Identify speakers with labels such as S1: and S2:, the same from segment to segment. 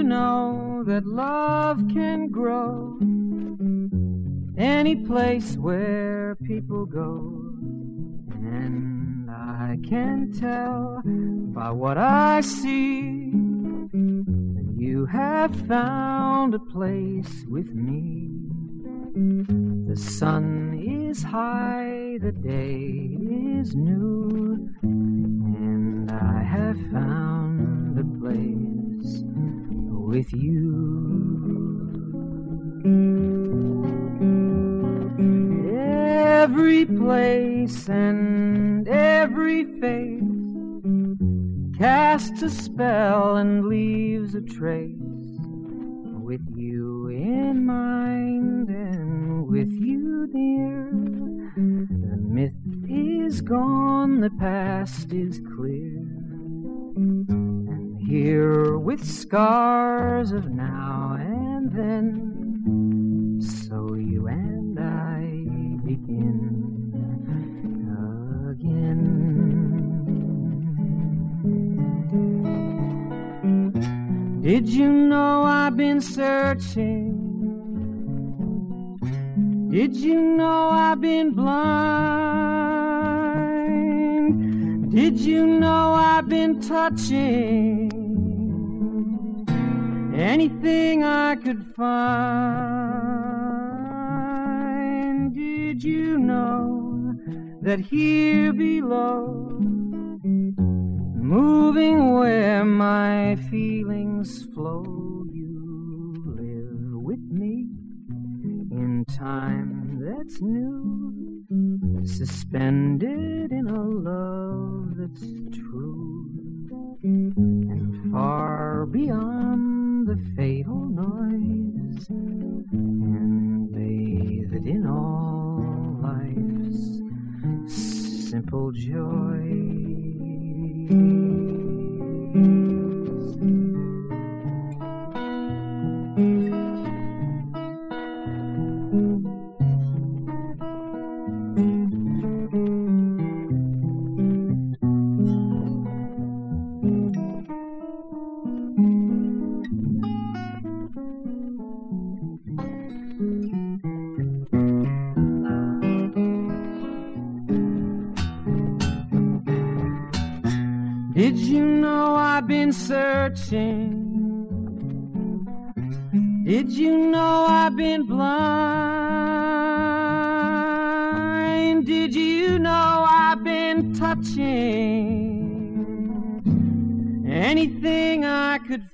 S1: you know that love can grow any place where people go? And I can tell by what I see that you have found a place with me. The sun is high, the day is new, and I have found a place with you. Every place and every face casts a spell and leaves a trace. With you in mind and with you near, the myth is gone, the past is clear. And here with scars of now and then, so you and I begin again. Did you know I've been searching? Did you know I've been blind? Did you know I've been touching anything I could find? Did you know that here below, moving where my feelings flow, you live with me in time that's new, suspended in a love that's true, and far beyond the fatal noise, and bathed in all life's simple joy. Did you know I've been searching? Did you know I've been blind? Did you know I've been touching anything I could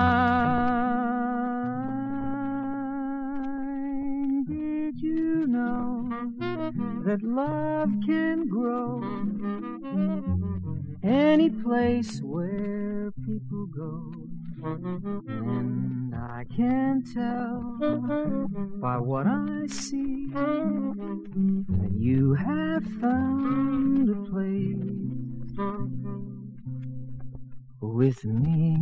S1: find? Did you know that love can grow any place where people go? And I can tell by what I see that you have found a place with me.